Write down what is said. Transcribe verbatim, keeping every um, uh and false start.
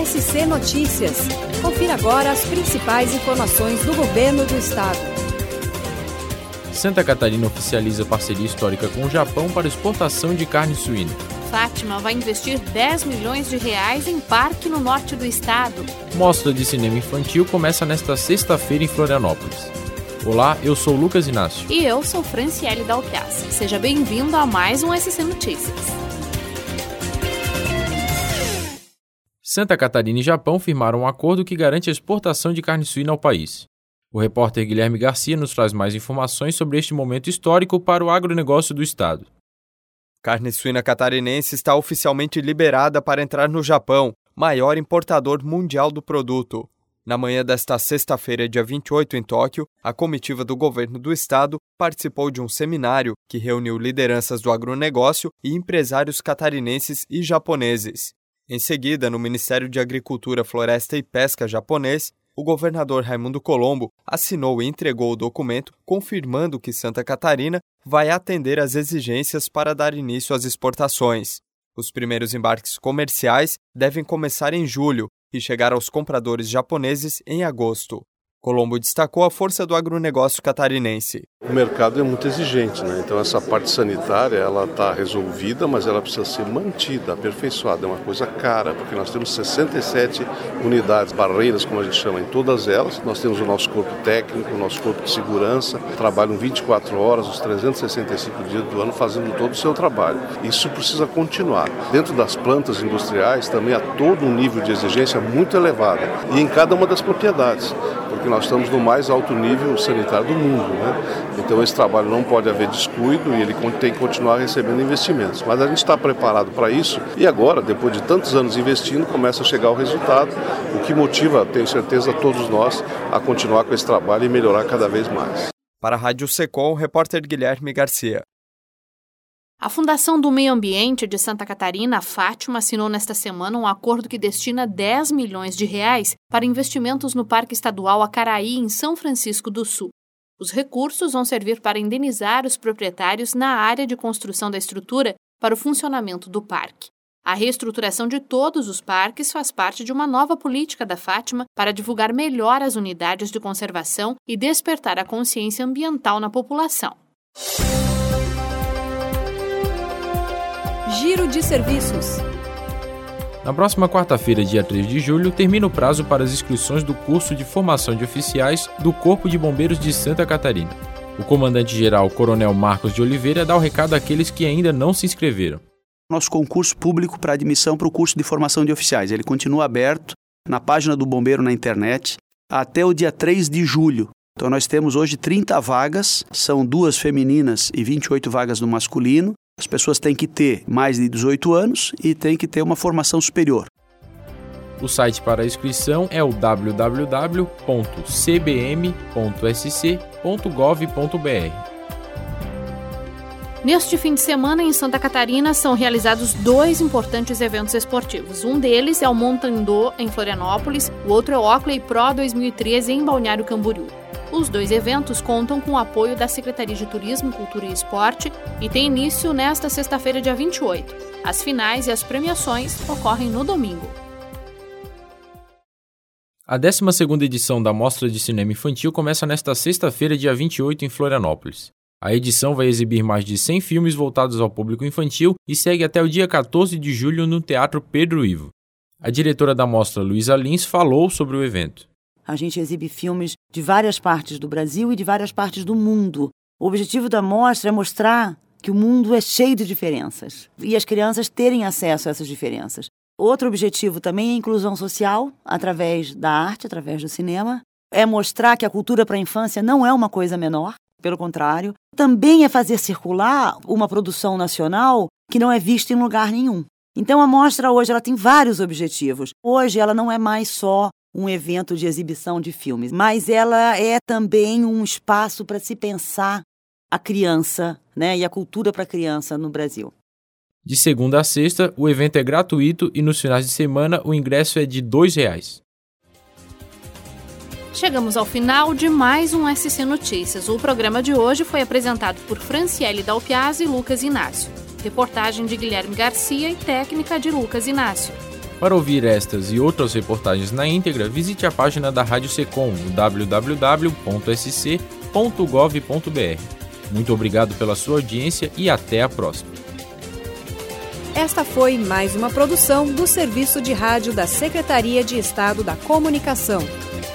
S C Notícias. Confira agora as principais informações do governo do estado. Santa Catarina oficializa parceria histórica com o Japão para exportação de carne suína. Fátima vai investir dez milhões de reais em parque no norte do estado. Mostra de cinema infantil começa nesta sexta-feira em Florianópolis. Olá, eu sou Lucas Inácio. E eu sou Franciele Dalpiaz. Seja bem-vindo a mais um S C Notícias. Santa Catarina e Japão firmaram um acordo que garante a exportação de carne suína ao país. O repórter Guilherme Garcia nos traz mais informações sobre este momento histórico para o agronegócio do estado. Carne suína catarinense está oficialmente liberada para entrar no Japão, maior importador mundial do produto. Na manhã desta sexta-feira, dia vinte e oito, em Tóquio, a comitiva do governo do estado participou de um seminário que reuniu lideranças do agronegócio e empresários catarinenses e japoneses. Em seguida, no Ministério de Agricultura, Floresta e Pesca japonês, o governador Raimundo Colombo assinou e entregou o documento confirmando que Santa Catarina vai atender às exigências para dar início às exportações. Os primeiros embarques comerciais devem começar em julho e chegar aos compradores japoneses em agosto. Colombo destacou a força do agronegócio catarinense. O mercado é muito exigente, né? Então essa parte sanitária ela está resolvida, mas ela precisa ser mantida, aperfeiçoada. É uma coisa cara, porque nós temos sessenta e sete unidades, barreiras, como a gente chama, em todas elas. Nós temos o nosso corpo técnico, o nosso corpo de segurança, trabalham vinte e quatro horas, os trezentos e sessenta e cinco dias do ano, fazendo todo o seu trabalho. Isso precisa continuar. Dentro das plantas industriais também há todo um nível de exigência muito elevado, e em cada uma das propriedades, porque nós estamos no mais alto nível sanitário do mundo, né? Então esse trabalho não pode haver descuido e ele tem que continuar recebendo investimentos. Mas a gente está preparado para isso e agora, depois de tantos anos investindo, começa a chegar o resultado, o que motiva, tenho certeza, todos nós a continuar com esse trabalho e melhorar cada vez mais. Para a Rádio Secom, o repórter Guilherme Garcia. A Fundação do Meio Ambiente de Santa Catarina, a Fátima, assinou nesta semana um acordo que destina dez milhões de reais para investimentos no Parque Estadual Acaraí, em São Francisco do Sul. Os recursos vão servir para indenizar os proprietários na área de construção da estrutura para o funcionamento do parque. A reestruturação de todos os parques faz parte de uma nova política da Fátima para divulgar melhor as unidades de conservação e despertar a consciência ambiental na população. Giro de serviços. Na próxima quarta-feira, dia três de julho, termina o prazo para as inscrições do curso de formação de oficiais do Corpo de Bombeiros de Santa Catarina. O comandante-geral Coronel Marcos de Oliveira dá o recado àqueles que ainda não se inscreveram. Nosso concurso público para admissão para o curso de formação de oficiais, ele continua aberto na página do Bombeiro na internet até o dia três de julho. Então nós temos hoje trinta vagas, são duas femininas e vinte e oito vagas no masculino. As pessoas têm que ter mais de dezoito anos e têm que ter uma formação superior. O site para a inscrição é o w w w ponto c b m ponto s c ponto gov ponto b r. Neste fim de semana, em Santa Catarina, são realizados dois importantes eventos esportivos. Um deles é o Montandô, em Florianópolis, o outro é o Oakley Pro dois mil e treze, em Balneário Camboriú. Os dois eventos contam com o apoio da Secretaria de Turismo, Cultura e Esporte e têm início nesta sexta-feira, dia vinte e oito. As finais e as premiações ocorrem no domingo. A décima segunda edição da Mostra de Cinema Infantil começa nesta sexta-feira, dia vinte e oito, em Florianópolis. A edição vai exibir mais de cem filmes voltados ao público infantil e segue até o dia quatorze de julho no Teatro Pedro Ivo. A diretora da mostra, Luísa Lins, falou sobre o evento. A gente exibe filmes de várias partes do Brasil e de várias partes do mundo. O objetivo da mostra é mostrar que o mundo é cheio de diferenças e as crianças terem acesso a essas diferenças. Outro objetivo também é a inclusão social, através da arte, através do cinema. É mostrar que a cultura para a infância não é uma coisa menor, pelo contrário. Também é fazer circular uma produção nacional que não é vista em lugar nenhum. Então a mostra hoje ela tem vários objetivos. Hoje ela não é mais só um evento de exibição de filmes, mas ela é também um espaço para se pensar a criança, né, e a cultura para a criança no Brasil. De segunda a sexta, o evento é gratuito e nos finais de semana o ingresso é de dois reais. Chegamos ao final de mais um S C Notícias. O programa de hoje foi apresentado por Franciele Dalpiaz e Lucas Inácio. Reportagem de Guilherme Garcia e técnica de Lucas Inácio. Para ouvir estas e outras reportagens na íntegra, visite a página da Rádio Secom no w w w ponto s c ponto gov ponto b r. Muito obrigado pela sua audiência e até a próxima. Esta foi mais uma produção do Serviço de Rádio da Secretaria de Estado da Comunicação.